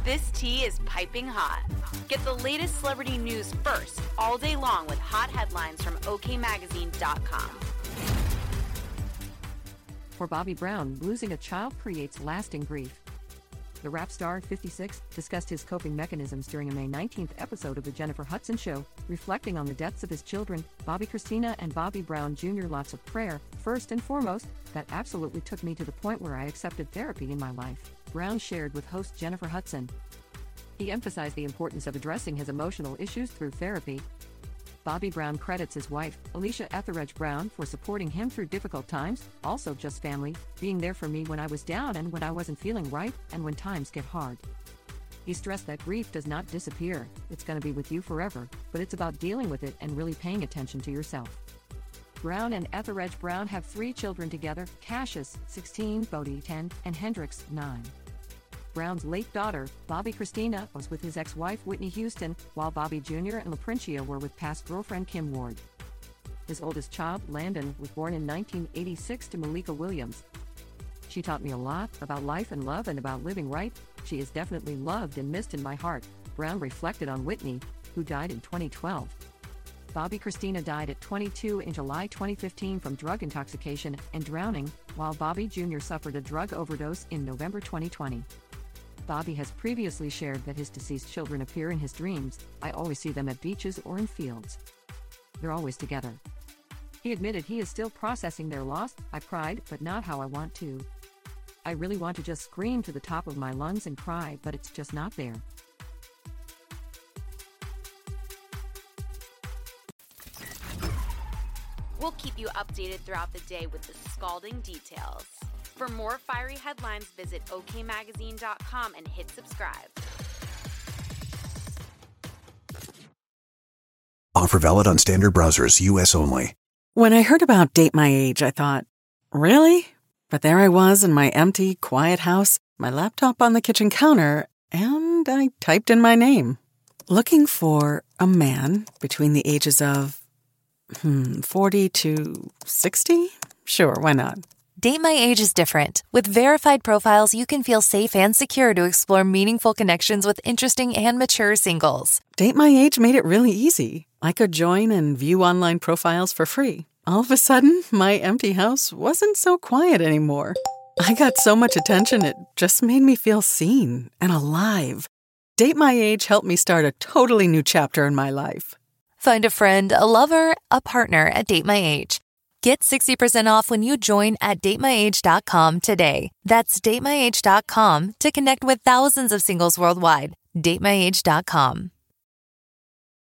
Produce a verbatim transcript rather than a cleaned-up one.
This tea is piping hot. Get the latest celebrity news first all day long with hot headlines from O K magazine dot com. For Bobby Brown, losing a child creates lasting grief. The rap star, fifty-six, discussed his coping mechanisms during a May nineteenth episode of The Jennifer Hudson Show, reflecting on the deaths of his children, Bobby Christina and Bobby Brown Junior Lots of prayer, first and foremost, that absolutely took me to the point where I accepted therapy in my life, Brown shared with host Jennifer Hudson. He emphasized the importance of addressing his emotional issues through therapy. Bobby Brown credits his wife, Alicia Etheredge Brown, for supporting him through difficult times, also just family, being there for me when I was down and when I wasn't feeling right, and when times get hard. He stressed that grief does not disappear, it's going to be with you forever, but it's about dealing with it and really paying attention to yourself. Brown and Etheredge Brown have three children together, Cassius, sixteen, Bodie, ten, and Hendrix, nine. Brown's late daughter, Bobby Christina, was with his ex-wife Whitney Houston, while Bobby Junior and LaPrincia were with past girlfriend Kim Ward. His oldest child, Landon, was born in nineteen eighty-six to Malika Williams. She taught me a lot about life and love and about living right. She is definitely loved and missed in my heart, Brown reflected on Whitney, who died in twenty twelve. Bobby Christina died at twenty-two in July twenty fifteen from drug intoxication and drowning, while Bobby Junior suffered a drug overdose in November twenty twenty. Bobby has previously shared that his deceased children appear in his dreams. I always see them at beaches or in fields. They're always together. He admitted he is still processing their loss. I cried, but not how I want to. I really want to just scream to the top of my lungs and cry, but it's just not there. We'll keep you updated throughout the day with the scalding details. For more fiery headlines, visit O K magazine dot com and hit subscribe. Offer valid on standard browsers, U S only. When I heard about Date My Age, I thought, really? But there I was in my empty, quiet house, my laptop on the kitchen counter, and I typed in my name. Looking for a man between the ages of, hmm, forty to sixty? Sure, why not? Date My Age is different. With verified profiles, you can feel safe and secure to explore meaningful connections with interesting and mature singles. Date My Age made it really easy. I could join and view online profiles for free. All of a sudden, my empty house wasn't so quiet anymore. I got so much attention, it just made me feel seen and alive. Date My Age helped me start a totally new chapter in my life. Find a friend, a lover, a partner at Date My Age. Get sixty percent off when you join at date my age dot com today. That's date my age dot com to connect with thousands of singles worldwide. date my age dot com.